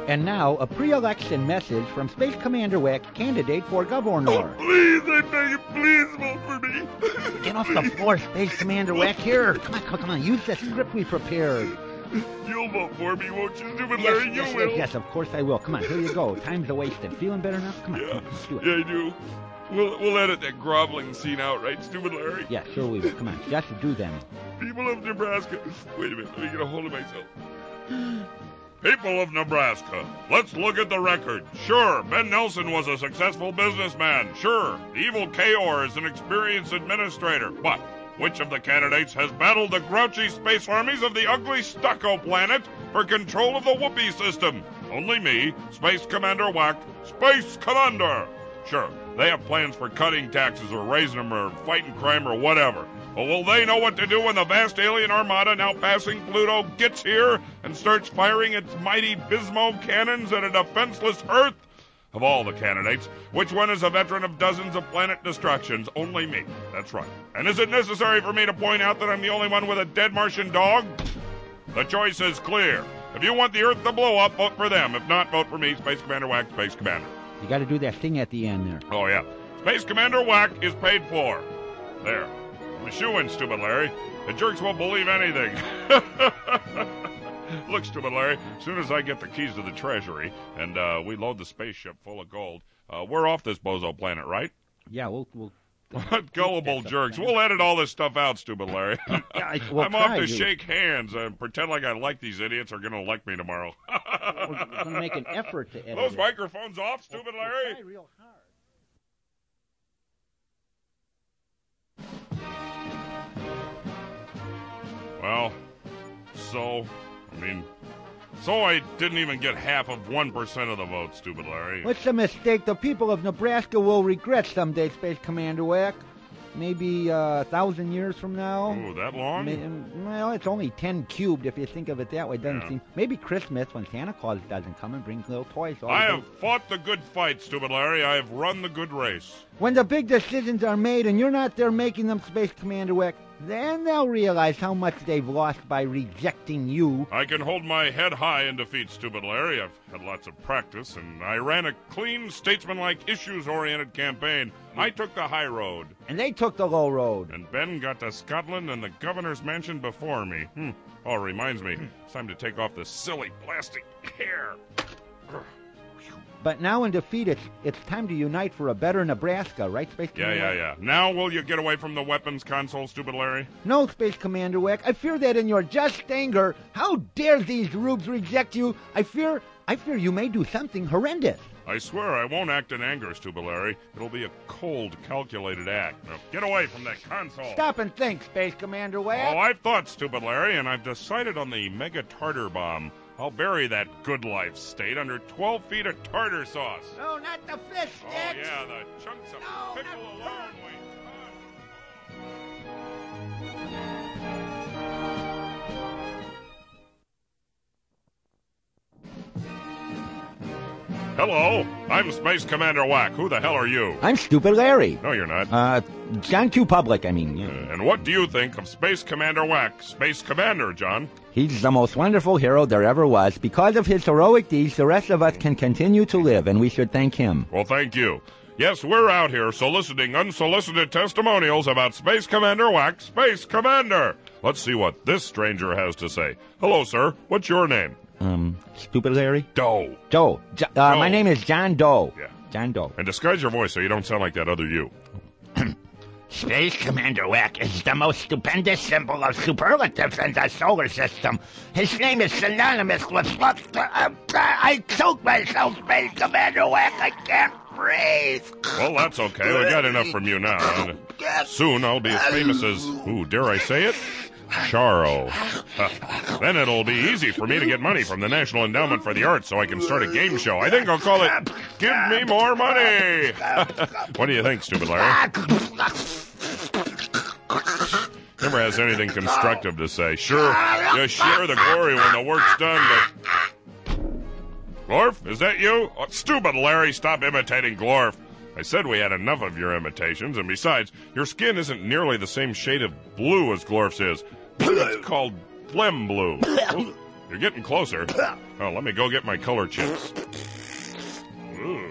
And now, a pre-election message from Space Commander Wack, candidate for governor. Oh, please, I beg you, please vote for me. Get off the floor, Space Commander Wack. Here, come on, use the script we prepared. You'll vote for me, won't you, stupid Larry? Yes, You will. Yes, of course I will. Come on, here you go. Time's a-wasted. Feeling better now? Come on, Yeah, let's do it. yeah, I do. We'll edit that groveling scene out, right, stupid Larry? Yeah, sure we will. Come on, just do them. People of Nebraska. Wait a minute, let me get a hold of myself. People of Nebraska, let's look at the record. Sure, Ben Nelson was a successful businessman. Sure, the evil Kaor is an experienced administrator. But which of the candidates has battled the grouchy space armies of the ugly stucco planet for control of the Whoopee system? Only me, Space Commander Wack, Space Commander. Sure, they have plans for cutting taxes or raising them or fighting crime or whatever. But will they know what to do when the vast alien armada now passing Pluto gets here and starts firing its mighty Bismo cannons at a defenseless Earth? Of all the candidates, which one is a veteran of dozens of planet destructions? Only me. That's right. And is it necessary for me to point out that I'm the only one with a dead Martian dog? The choice is clear. If you want the Earth to blow up, vote for them. If not, vote for me, Space Commander Wack, Space Commander. You got to do that thing at the end there. Oh, yeah. Space Commander Wack is paid for. There. I'm a shoo-in, stupid Larry. The jerks won't believe anything. Look, stupid Larry, as soon as I get the keys to the treasury and we load the spaceship full of gold, we're off this bozo planet, right? Yeah, we'll Gullible jerks. We'll edit all this stuff out, stupid Larry. I'm off to shake hands and pretend like I like these idiots are going to elect me tomorrow. We're going to make an effort to edit Those it. microphones off, stupid Larry. Try real hard. Well, so I didn't even get half of 1% of the vote, stupid Larry. What's a mistake the people of Nebraska will regret someday, Space Commander Wack? Maybe 1,000 years from now? Ooh, that long? Well, it's only 10 cubed if you think of it that way. It doesn't Yeah. seem. Maybe Christmas when Santa Claus doesn't come and brings little toys. I have fought the good fight, stupid Larry. I have run the good race. When the big decisions are made and you're not there making them, Space Commander Wack, then they'll realize how much they've lost by rejecting you. I can hold my head high in defeat, stupid Larry. I've had lots of practice, and I ran a clean, statesmanlike, issues-oriented campaign. I took the high road. And they took the low road. And Ben got to Scotland and the governor's mansion before me. Oh, reminds me, it's time to take off this silly plastic hair. But now in defeat, it's time to unite for a better Nebraska, right, Space Commander Wack? Yeah. Now will you get away from the weapons console, stupid Larry? No, Space Commander Wack. I fear that in your just anger, how dare these rubes reject you? I fear you may do something horrendous. I swear I won't act in anger, stupid Larry. It'll be a cold, calculated act. Now, get away from that console. Stop and think, Space Commander Wack. Oh, I've thought, stupid Larry, and I've decided on the Mega Tartar Bomb. I'll bury that good life state under 12 feet of tartar sauce. No, not the fish sticks. Oh, yeah, the chunks of pickle alone weigh tons. Hello, I'm Space Commander Wack. Who the hell are you? I'm Stupid Larry. No, you're not. John Q. Public, I mean. Yeah. And what do you think of Space Commander Wack, Space Commander, John? He's the most wonderful hero there ever was. Because of his heroic deeds, the rest of us can continue to live, and we should thank him. Well, thank you. Yes, we're out here soliciting unsolicited testimonials about Space Commander Wack, Space Commander. Let's see what this stranger has to say. Hello, sir. What's your name? Stupid Larry? Doe. Doe. My name is John Doe. Yeah. John Doe. And disguise your voice so you don't sound like that other you. Space Commander Wack is the most stupendous symbol of superlatives in the solar system. His name is synonymous with... I choked myself, Space Commander Wack. I can't breathe. Well, that's okay. We got enough from you now. And soon I'll be as famous as... Ooh, dare I say it? Charo. Then it'll be easy for me to get money from the National Endowment for the Arts so I can start a game show. I think I'll call it Give Me More Money. What do you think, stupid Larry? Never has anything constructive to say. Sure, you share the glory when the work's done, but... Glorf, is that you? Oh, stupid Larry, stop imitating Glorf. I said we had enough of your imitations, and besides, your skin isn't nearly the same shade of blue as Glorf's is. It's called phlegm blue. You're getting closer. Oh, let me go get my color chips. Ooh.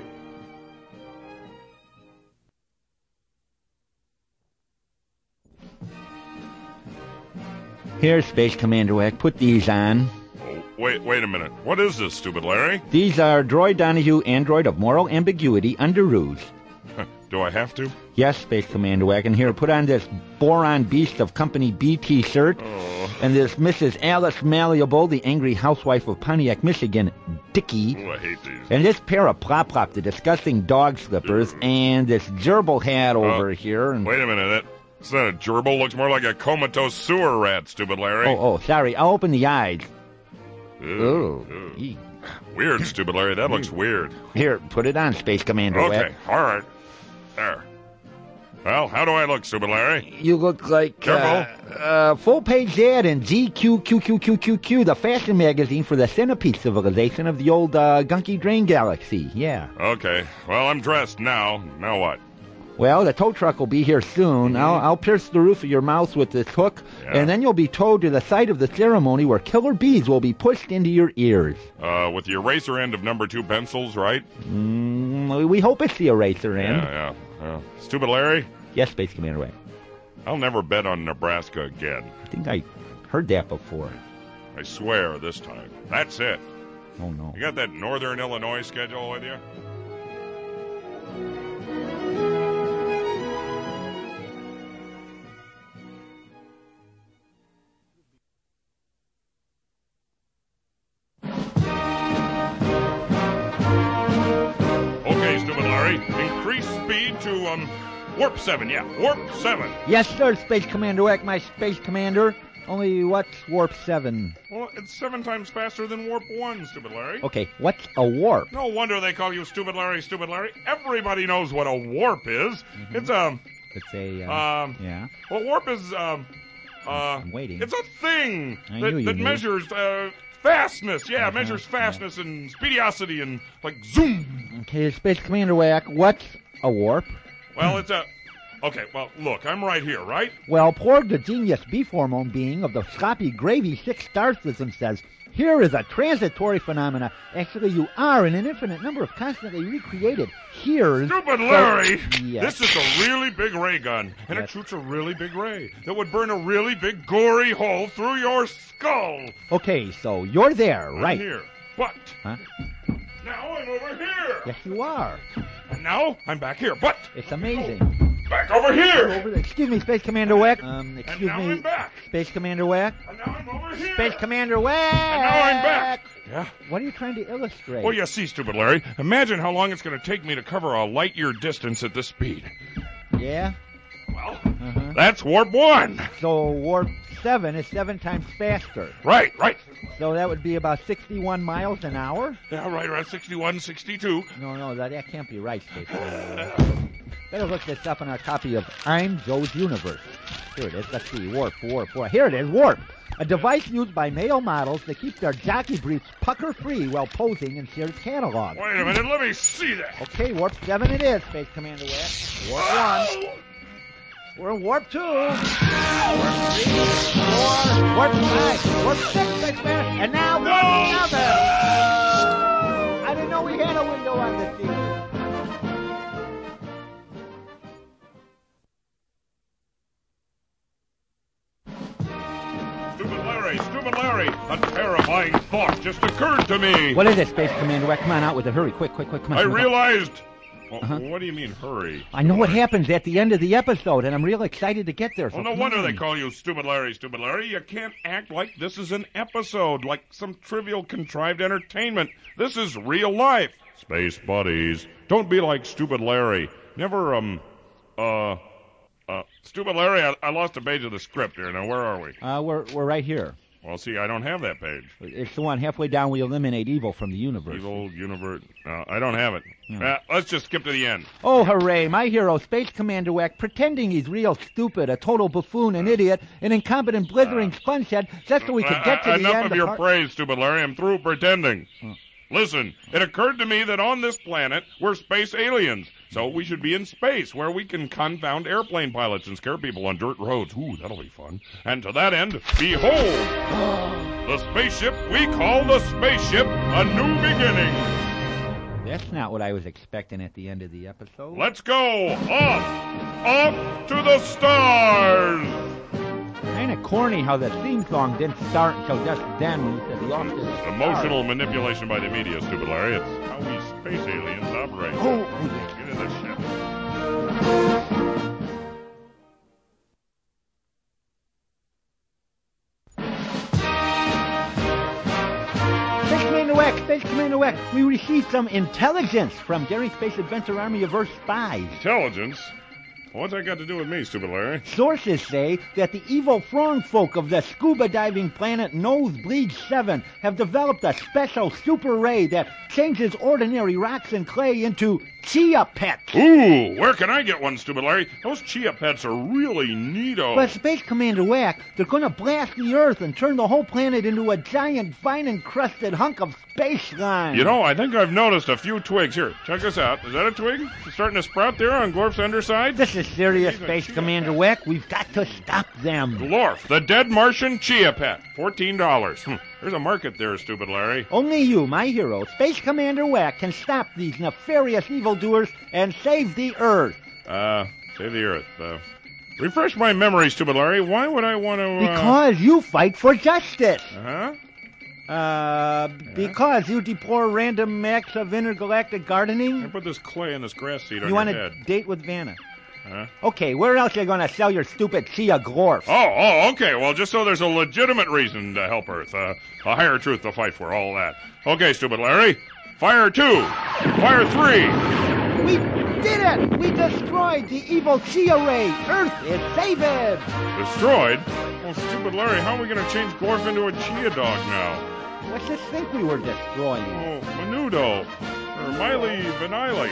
Here, Space Commander Wack, put these on. Oh, wait a minute. What is this, Stupid Larry? These are Droid Donahue, android of moral ambiguity under ruse. Do I have to? Yes, Space Commander Wack, and here, put on this boron beast of Company B T-shirt, and this Mrs. Alice Malleable, the angry housewife of Pontiac, Michigan, Dickie. Oh, I hate these. And this pair of Plop, the disgusting dog slippers, and this gerbil hat over here. And Wait a minute. It's not a gerbil. Looks more like a comatose sewer rat, Stupid Larry. Oh, sorry. I'll open the eyes. Ooh. Eek. Weird, Stupid Larry. That looks weird. Here, put it on, Space Commander Okay, Wack. all right. There. Well, how do I look, Stupid Larry? You look like Careful. full-page ad in GQQQQQQ, the fashion magazine for the centipede civilization of the old Gunky Drain Galaxy. Yeah. Okay. Well, I'm dressed now. Now what? Well, the tow truck will be here soon. I'll pierce the roof of your mouth with this hook, and then you'll be towed to the site of the ceremony where killer bees will be pushed into your ears. With the eraser end of number 2 pencils, right? We hope it's the eraser end. Yeah. Stupid Larry, Yes, Space Commander Wack. I'll never bet on Nebraska again. I think I heard that before. I swear this time. That's it. Oh, no. You got that Northern Illinois schedule with you? Okay, Stupid Larry. Increase speed to, warp 7. Yeah, warp 7. Yes, sir, Space Commander Wack, my Space Commander. Only what's warp 7? Well, it's 7 times faster than warp 1, Stupid Larry. Okay, what's a warp? No wonder they call you Stupid Larry, Stupid Larry. Everybody knows what a warp is. It's It's a, yeah. Well, warp is, I'm waiting. It's a thing I knew you that knew. measures, fastness. Yeah, measures fastness and speediosity and, like, zoom. Okay, Space Commander Wack, what's a warp? Well, it's a... Okay, well, look, I'm right here, right? Well, Porg, the genius beef hormone being of the sloppy gravy 6 star system, says, here is a transitory phenomena. Actually, you are in an infinite number of constantly recreated. Here's... Stupid Larry! Yes. This is a really big ray gun, and Yes. it shoots a really big ray that would burn a really big gory hole through your skull. Okay, so you're there, I'm right? here. But Huh? now I'm over here. Yes, you are. And now I'm back here. But It's amazing. back over here. Excuse me, Space Commander Wack. And Excuse now me, I'm back. Space Commander Wack. And now I'm over here. Space Commander Wack. And now I'm back. Yeah. What are you trying to illustrate? Well, you see, Stupid Larry, imagine how long it's going to take me to cover a light-year distance at this speed. Yeah? Well, that's warp 1. So warp 7 is 7 times faster. Right. So that would be about 61 miles an hour? Yeah, right around 61, 62. No, that can't be right, Space Commander Wack. Better look this up in our copy of I'm Joe's Universe. Here it is. Let's see. Warp. Here it is. Warp. A device used by male models to keep their jockey briefs pucker-free while posing in Sears catalog. Wait a minute, let me see that. Okay, Warp 7 it is, Space Commander Wack. Warp 1. We're in Warp 2. Warp 3. 4. Warp 5. Warp 6, Space Commander. And now Warp 7. I didn't know we had a window on the scene. Stupid Larry, a terrifying thought just occurred to me. What is it, Space Commander Wack? Come on, out with it. Hurry, quick, come on. I come on. realized... Well, what do you mean, hurry? I know what happens at the end of the episode, and I'm real excited to get there. So Well, no come wonder on. they call you Stupid Larry, Stupid Larry. You can't act like this is an episode, like some trivial contrived entertainment. This is real life. Space buddies, don't be like Stupid Larry. Never, Stupid Larry, I lost a page of the script here. Now, where are we? We're right here. Well, see, I don't have that page. It's the one halfway down. We eliminate evil from the universe. Evil universe. I don't have it. Let's just skip to the end. Oh, hooray! My hero, Space Commander Wack, pretending he's real stupid, a total buffoon, an idiot, an incompetent, blithering spongehead, just so we could get to the end. Enough of your praise, Stupid Larry. I'm through pretending. Listen, it occurred to me that on this planet, we're space aliens. So we should be in space, where we can confound airplane pilots and scare people on dirt roads. Ooh, that'll be fun. And to that end, behold... The spaceship we call the Spaceship A New Beginning. That's not what I was expecting at the end of the episode. Let's go! Off to the stars! Kind of corny how the theme song didn't start until just then when you said lost to the stars. Emotional manipulation by the media, stupid Larry. It's how we space aliens operate. Oh, Get in the ship. Space Commander Weck, we received some intelligence from Daring Space Adventure Army of Earth spies. Intelligence? What's that got to do with me, stupid Larry? Sources say that the evil frog folk of the scuba diving planet Nosebleed 7 have developed a special super ray that changes ordinary rocks and clay into chia pets. Ooh, where can I get one, stupid Larry? Those chia pets are really neato. But Space Commander Wack, they're going to blast the Earth and turn the whole planet into a giant vine-encrusted hunk of space slime. You know, I think I've noticed a few twigs. Here, check this out. Is that a twig? It's starting to sprout there on Glorf's underside? This is serious, Space Commander Wack. We've got to stop them. Glorf, the dead Martian chia pet. $14. There's a market there, stupid Larry. Only you, my hero, Space Commander Wack, can stop these nefarious evildoers and save the Earth. Save the Earth. Refresh my memory, stupid Larry. Why would I want to, Because you fight for justice. Uh-huh. Because you deplore random acts of intergalactic gardening. I put this clay in this grass seed on You your want head. to date with Vanna. Huh? Okay, where else are you going to sell your stupid chia Glorf? Oh, okay. Well, just so there's a legitimate reason to help Earth. A higher truth to fight for, all that. Okay, stupid Larry. Fire 2. Fire 3. We did it! We destroyed the evil chia ray. Earth is saved. Destroyed? Well, stupid Larry, how are we going to change Glorf into a chia dog now? Let's just think we were destroying. Oh, Menudo. Or Miley Vanilli.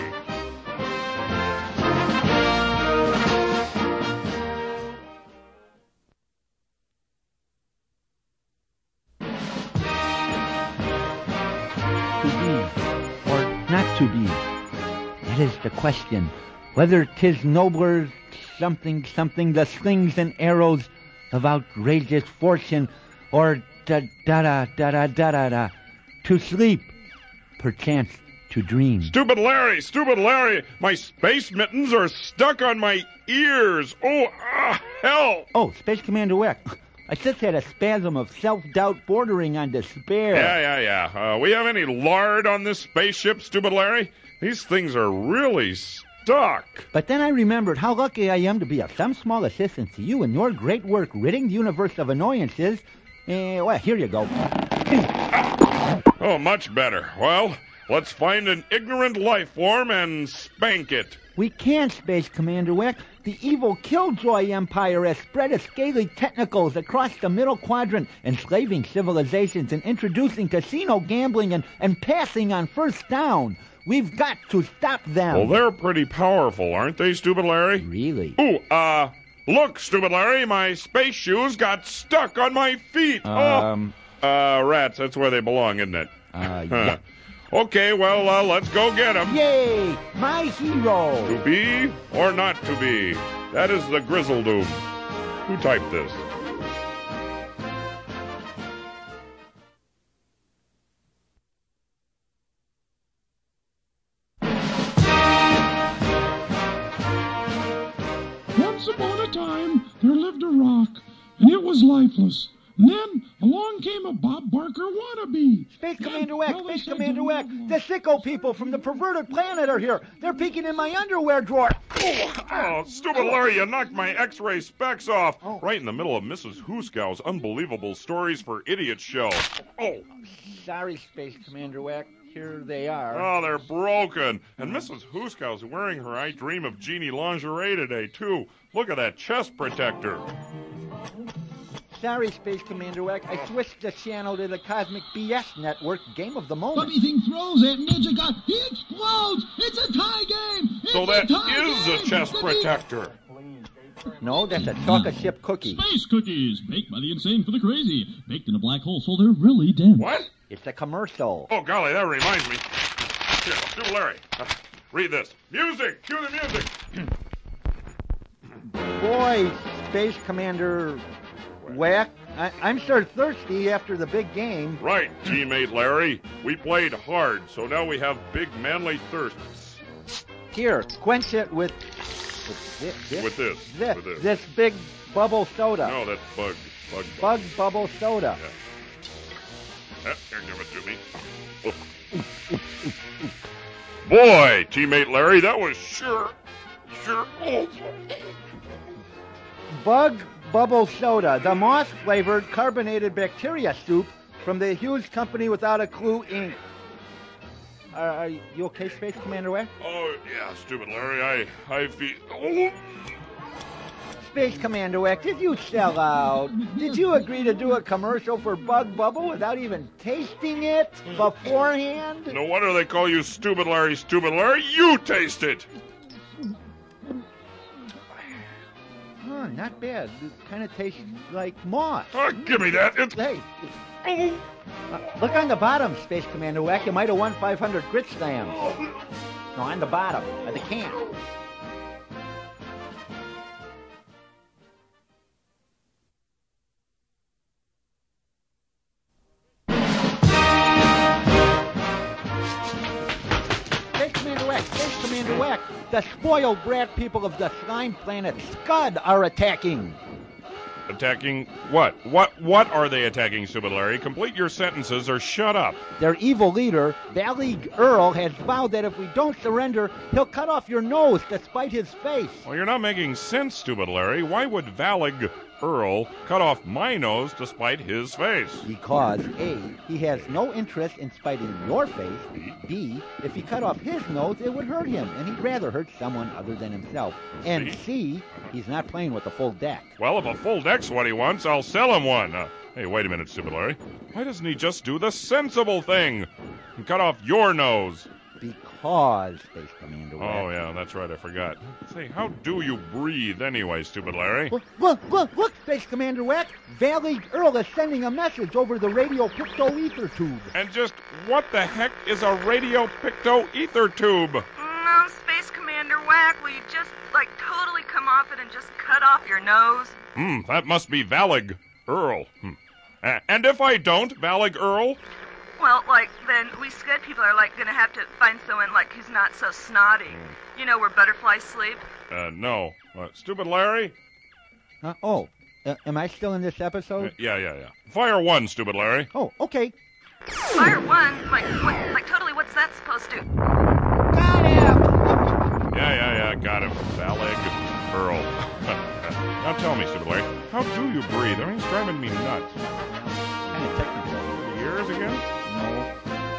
To be or not to be? That is the question. Whether 'tis nobler something the slings and arrows of outrageous fortune, or da-da-da-da-da-da-da, to sleep, perchance to dream. Stupid Larry, my space mittens are stuck on my ears. Oh, hell. Oh, Space Commander Weck, I just had a spasm of self-doubt bordering on despair. Yeah. We have any lard on this spaceship, stupid Larry? These things are really stuck. But then I remembered how lucky I am to be of some small assistance to you in your great work ridding the universe of annoyances. Well, here you go. Oh, much better. Well, let's find an ignorant life form and spank it. We can't, Space Commander Weck. The evil Killjoy Empire has spread its scaly tentacles across the middle quadrant, enslaving civilizations and introducing casino gambling and passing on first down. We've got to stop them. Well, they're pretty powerful, aren't they, stupid Larry? Really? Ooh, look, stupid Larry, my space shoes got stuck on my feet. Rats, that's where they belong, isn't it? Yeah. Okay, well, let's go get them. Yay! My hero! To be or not to be? That is the Grizzledoom. Who typed this? Once upon a time, there lived a rock, and it was lifeless. And then along came a Bob Barker wannabe. Space Commander Weck, Space Commander Weck, the sicko people from the perverted planet are here. They're peeking in my underwear drawer. Oh, stupid Larry, you knocked my X-ray specs off. Right in the middle of Mrs. Hooskow's Unbelievable Stories for Idiots show. Oh. Sorry, Space Commander Weck. Here they are. Oh, they're broken. And Mrs. Hooskow's wearing her I Dream of Jeannie lingerie today, too. Look at that chest protector. Sorry, Space Commander Weck. I switched the channel to the Cosmic BS Network Game of the Moment. Anything throws at Ninja God, he explodes! It's a tie game! So that is a chest protector. No, that's a chocolate chip cookie. Space cookies, baked by the insane for the crazy. Baked in a black hole, so they're really dense. What? It's a commercial. Oh, golly, that reminds me. Here, stupid Larry. Read this. Music! Cue the music! Boy, Space Commander Weck, I'm sure thirsty after the big game. Right, teammate Larry. We played hard, so now we have big manly thirsts. Here, quench it with With this. This big bubble soda. No, that's bug. Bug bubble soda. Yeah. Here, give it to me. Boy, teammate Larry, that was sure. Bug bubble soda, the moss-flavored carbonated bacteria soup from the Hughes Company Without a Clue, Inc. Are you okay, Space Commander Webb? Oh, yeah, stupid Larry. I feel... Oh. Space Commander Webb, did you sell out? Did you agree to do a commercial for Bug Bubble without even tasting it beforehand? No wonder they call you Stupid Larry, Stupid Larry. You taste it. Oh, not bad. It kind of tastes like moss. Give me that. It's... Hey, look on the bottom, Space Commander Wack. You might have won 500 grit slams. No, on the bottom of the can. Space Commander Wack, the spoiled brat people of the slime planet Scud are attacking. Attacking what? What are they attacking, Stupid Larry? Complete your sentences or shut up. Their evil leader, Valig Earl, has vowed that if we don't surrender, he'll cut off your nose to spite his face. Well, you're not making sense, Stupid Larry. Why would Valig Earl cut off my nose to spite his face? Because A, he has no interest in spiting your face. B, if he cut off his nose, it would hurt him, and he'd rather hurt someone other than himself. And C, he's not playing with a full deck. Well, if a full deck's what he wants, I'll sell him one. Hey, wait a minute, Stupid Larry. Why doesn't he just do the sensible thing and cut off your nose? Because, Space Commander Wack. Oh, yeah, that's right, I forgot. Say, how do you breathe anyway, Stupid Larry? Look, Space Commander Wack. Valig Earl is sending a message over the radio picto ether tube. And just what the heck is a radio picto ether tube? No, Space Commander Wack, will you just, totally come off it and just cut off your nose? That must be Valig Earl. And if I don't, Valig Earl? Well, then we Scud people are, going to have to find someone, who's not so snotty. You know where butterflies sleep? No. Stupid Larry? Am I still in this episode? Yeah. Fire one, Stupid Larry. Oh, okay. Fire one? Totally, what's that supposed to? Got him! Yeah, got him. Valig Earl. Now tell me, Stupid Larry, how do you breathe? I mean, it's driving me nuts. Kind of technical. Ears again? No.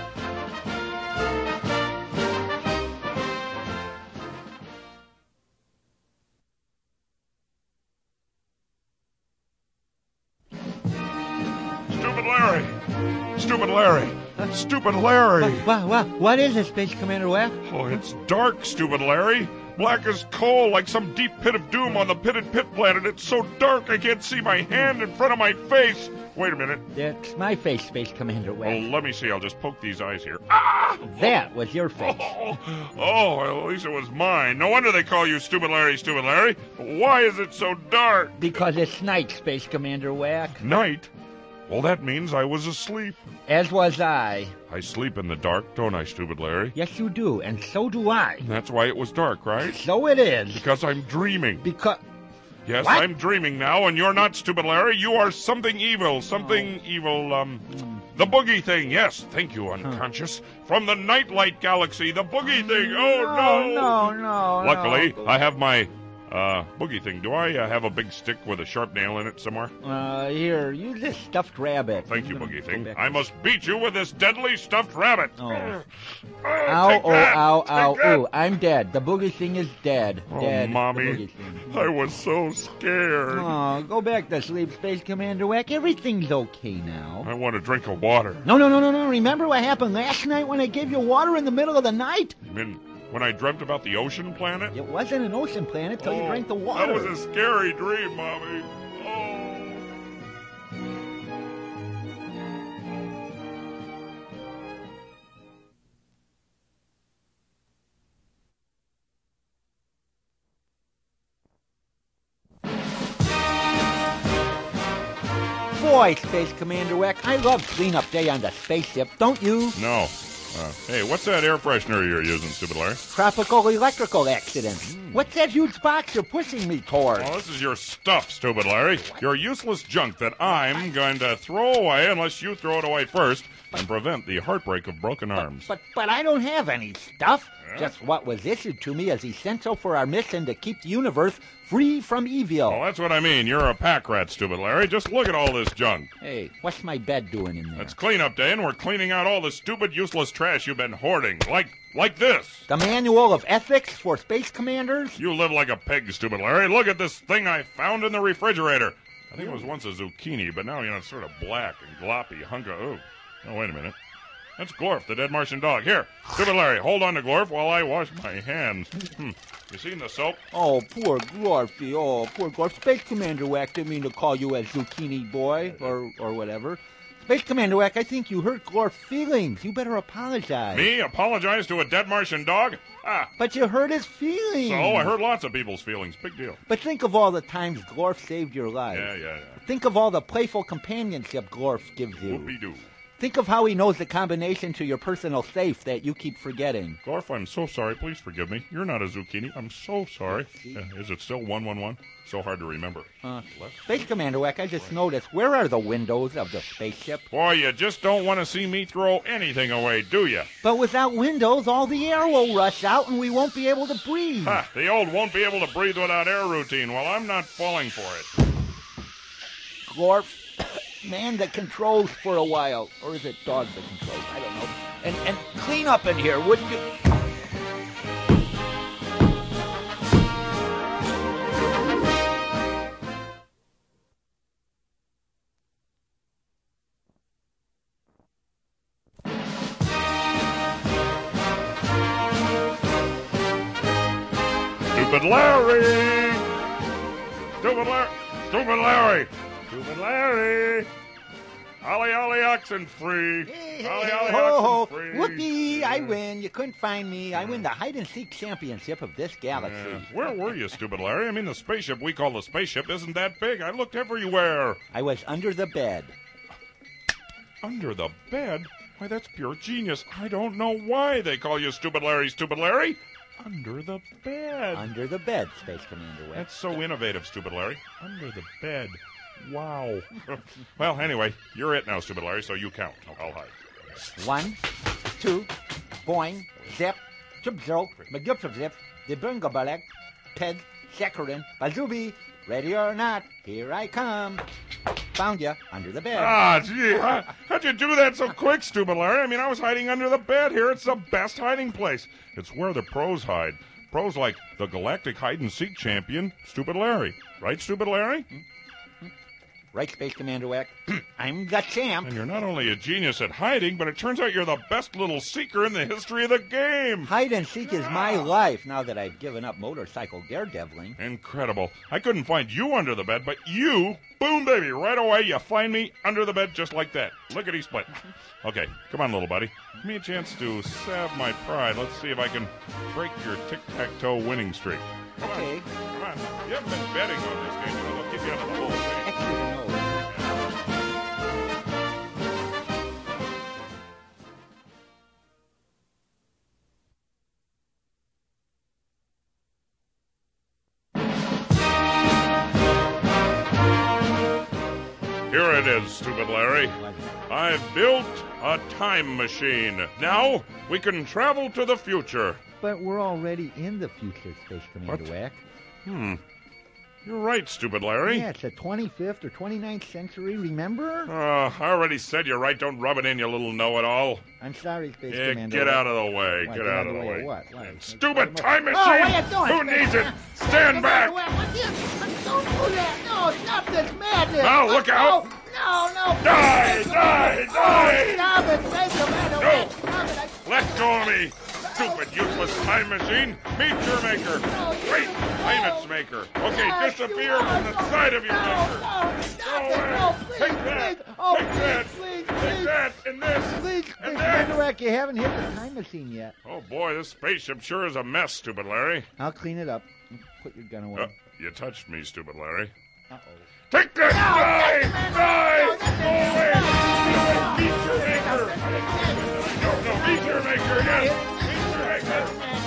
Stupid Larry! Stupid Larry! What is it, Space Commander Wack? Oh, it's dark, Stupid Larry. Black as coal, like some deep pit of doom on the pitted pit planet. It's so dark I can't see my hand in front of my face. Wait a minute. That's my face, Space Commander Wack. Oh, let me see. I'll just poke these eyes here. Ah! That was your face. Well, at least it was mine. No wonder they call you Stupid Larry, Stupid Larry. Why is it so dark? Because it's night, Space Commander Wack. Night? Well, that means I was asleep. As was I. I sleep in the dark, don't I, Stupid Larry? Yes, you do, and so do I. That's why it was dark, right? So it is. Because I'm dreaming. Yes, What? I'm dreaming now, and you're not, Stupid Larry. You are something evil. The boogie thing. Yes, thank you, unconscious. From the Nightlight Galaxy, the boogie thing. Oh, No. Luckily, I have my boogie thing. Do I have a big stick with a sharp nail in it somewhere? Here, use this stuffed rabbit. Thank you, boogie thing. I must beat you with this deadly stuffed rabbit. Oh. Take that. Ow. Take that. Ooh, I'm dead. The boogie thing is dead. Oh, Dead. Mommy, The boogie thing. I was so scared. Oh, go back to sleep, Space Commander Wack. Everything's okay now. I want a drink of water. No. Remember what happened last night when I gave you water in the middle of the night? You mean when I dreamt about the ocean planet? It wasn't an ocean planet till you drank the water. That was a scary dream, Mommy. Oh. boy, Space Commander Wack. I love cleanup day on the spaceship, don't you? No. Hey, what's that air freshener you're using, Stupid Larry? Tropical electrical accident. What's that huge box you're pushing me toward? Oh, this is your stuff, Stupid Larry. Your useless junk that I'm going to throw away unless you throw it away first and prevent the heartbreak of broken arms. But I don't have any stuff. Yeah? Just what was issued to me as essential for our mission to keep the universe free from evil. Well, that's what I mean. You're a pack rat, Stupid Larry. Just look at all this junk. Hey, what's my bed doing in there? It's cleanup day, and we're cleaning out all the stupid, useless trash you've been hoarding. Like this. The Manual of Ethics for Space Commanders? You live like a pig, Stupid Larry. Look at this thing I found in the refrigerator. I think it was once a zucchini, but now, it's sort of black and gloppy hunk of... Oh, wait a minute. That's Glorf, the dead Martian dog. Here, Stupid Larry, hold on to Glorf while I wash my hands. You seen the soap? Oh, poor Glorfy. Oh, poor Glorf. Space Commander Wack didn't mean to call you a zucchini boy or whatever. Space Commander Wack, I think you hurt Glorf's feelings. You better apologize. Me? Apologize to a dead Martian dog? But you hurt his feelings. So I hurt lots of people's feelings. Big deal. But think of all the times Glorf saved your life. Yeah. Think of all the playful companionship Glorf gives you. Whoopie-doo. Think of how he knows the combination to your personal safe that you keep forgetting. Glorf, I'm so sorry. Please forgive me. You're not a zucchini. I'm so sorry. Is it still 111? So hard to remember. Space Commander Wack, I just noticed, where are the windows of the spaceship? Boy, you just don't want to see me throw anything away, do you? But without windows, all the air will rush out and we won't be able to breathe. The old won't be able to breathe without air routine. Well, I'm not falling for it. Glorf, man the controls for a while. Or is it dog that controls? I don't know. And clean up in here, wouldn't you? Stupid Larry! Stupid Larry! Stupid Larry! Stupid Larry! Ollie oxen free! Ollie oxen free! Whoopee! I win. You couldn't find me. I win the hide-and-seek championship of this galaxy. Where were you, Stupid Larry? I mean, the spaceship we call the spaceship isn't that big. I looked everywhere. I was under the bed. Under the bed? Why, that's pure genius. I don't know why they call you Stupid Larry, Stupid Larry. Under the bed. Under the bed, Space Commander Wack. That's so innovative, Stupid Larry. Under the bed. Wow. Well, anyway, you're it now, Stupid Larry, so you count. I'll hide. 1, 2, boing, zip, chubzo, magupzip, the bungabalek, ped, sekarin, bazubi, ready or not, here I come. Found you under the bed. Gee, how'd you do that so quick, Stupid Larry? I mean, I was hiding under the bed here. It's the best hiding place. It's where the pros hide. Pros like the galactic hide-and-seek champion, Stupid Larry. Right, Stupid Larry? Right, Space Commander Wack. I'm the champ. And you're not only a genius at hiding, but it turns out you're the best little seeker in the history of the game. Hide and seek is my life now that I've given up motorcycle daredeviling. Incredible. I couldn't find you under the bed, but you, boom, baby, right away you find me under the bed just like that. Lickety-split. Okay, come on, little buddy. Give me a chance to salve my pride. Let's see if I can break your tic-tac-toe winning streak. Come on. Okay. Come on. You haven't been betting on this game. They'll keep you out of the hole. Actually, no. Here it is, Stupid Larry. I've built a time machine. Now we can travel to the future. But we're already in the future, Space Commander What? Wack. You're right, Stupid Larry. Yeah, it's the 25th or 29th century, remember? I already said you're right. Don't rub it in, you little know-it-all. I'm sorry, Space Yeah, Commander get Wack. out of the way. What, Get out of the way. What? Stupid time machine! Oh, what are you doing? Who needs it? Stand back! Don't do that! No, stop this madness! Now, look out! No! Die! Die! Stop it, Space Commander No. Wack! Stop it! Let go of me! Stupid, useless time machine! Meet your maker! Great planets maker! Okay, disappear from the side of your maker! Go away! Take that! Take that! Take that! And this! Please, And Space that! Commander Wack, you haven't hit the time machine yet. Oh boy, this spaceship sure is a mess, Stupid Larry. I'll clean it up. Put your gun away. You touched me, Stupid Larry. Uh-oh. Take this! Die! Die! Go away! Meet your maker! No, meet your maker, yes! Meet your maker!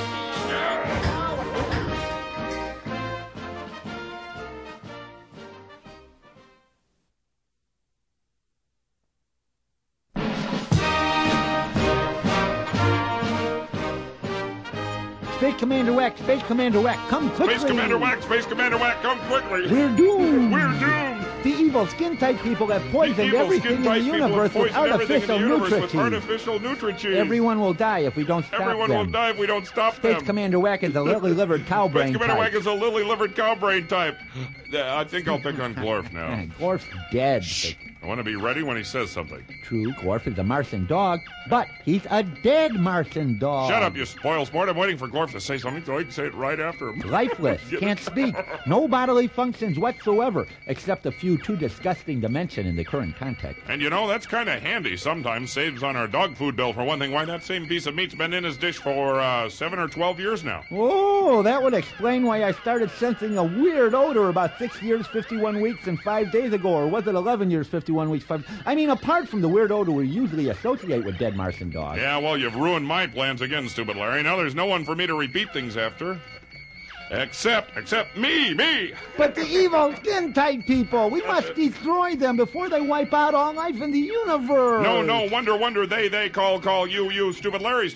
Space Commander Wack, Space Commander Wack, come quickly! Space Commander Wack, come quickly! We're doomed! We're doomed! The evil skin-tight people have poisoned everything in the universe with artificial nutrients. Everyone will die if we don't stop them. Everyone will die if we don't stop them. Space Commander Wack is a lily-livered cow brain Space Commander type. Wack is a lily-livered cow brain type. I think I'll pick on Glorf now. Glorf's dead. I want to be ready when he says something. True, Glorf is a Martian dog, but he's a dead Martian dog. Shut up, you spoil-sport. I'm waiting for Glorf to say something so I can say it right after him. Lifeless, can't speak, no bodily functions whatsoever, except a few too disgusting to mention in the current context. And you know, that's kind of handy sometimes. Saves on our dog food bill, for one thing. Why, that same piece of meat's been in his dish for 7 or 12 years now. Oh, that would explain why I started sensing a weird odor about 6 years, 51 weeks, and 5 days ago. Or was it 11 years, 51 weeks, 5... I mean, apart from the weird odor we usually associate with dead Martian dogs. Yeah, well, you've ruined my plans again, stupid Larry. Now there's no one for me to repeat things after. Except me! But the evil skin-tight people, we must destroy them before they wipe out all life in the universe. No, wonder, they, call, you, stupid Larry.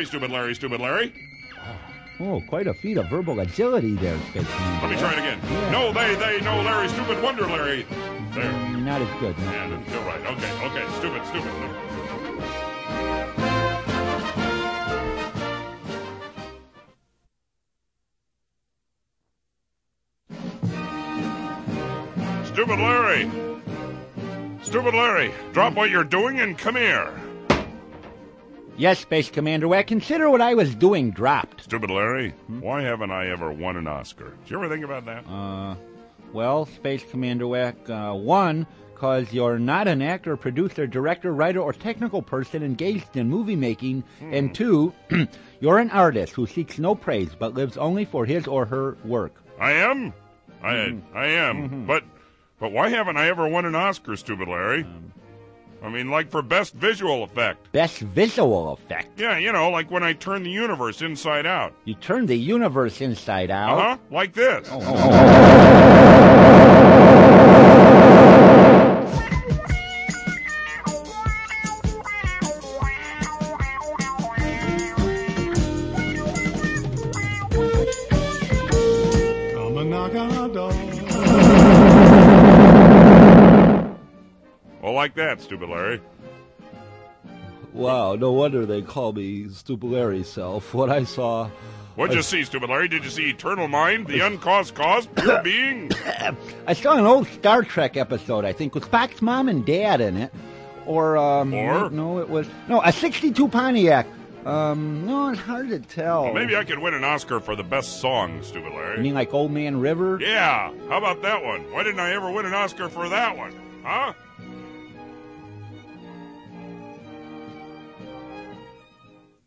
Oh, quite a feat of verbal agility there, Space Commander. Let me try it again. Yeah. No, they, no, Larry, stupid wonder, Larry. There. Not as good, no. Yeah, you're right. Okay, stupid. Stupid Larry, drop what you're doing and come here. Yes, Space Commander Wack, consider what I was doing dropped. Stupid Larry, why haven't I ever won an Oscar? Did you ever think about that? Well, Space Commander Wack, one, because you're not an actor, producer, director, writer, or technical person engaged in movie making, and two, you're an artist who seeks no praise but lives only for his or her work. I am? I am. But why haven't I ever won an Oscar, stupid Larry? I mean, like for Best Visual Effect. Best Visual Effect? Yeah, you know, like when I turn the universe inside out. You turn the universe inside out? Uh-huh, like this. Well, like that, stupid Larry. Wow, no wonder they call me Stupid Larry Self. What I saw... What'd you see, stupid Larry? Did you see Eternal Mind, the uncaused cause, pure being? I saw an old Star Trek episode, I think, with Spock's mom and dad in it. Or? No, it was... No, a 62 Pontiac. No, it's hard to tell. Well, maybe I could win an Oscar for the best song, stupid Larry. You mean like Old Man River? Yeah, how about that one? Why didn't I ever win an Oscar for that one? Huh?